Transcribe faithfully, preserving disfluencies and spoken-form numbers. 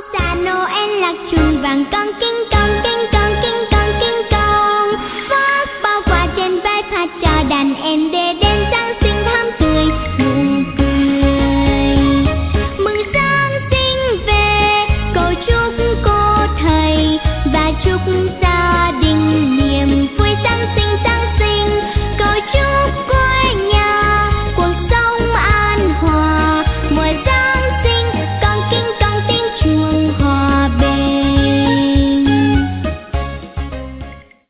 Sa Noel lạc chuông vàng con kinh công kinh công kinh công kinh công, vác bao quà trên vai phát cho đàn em để đến.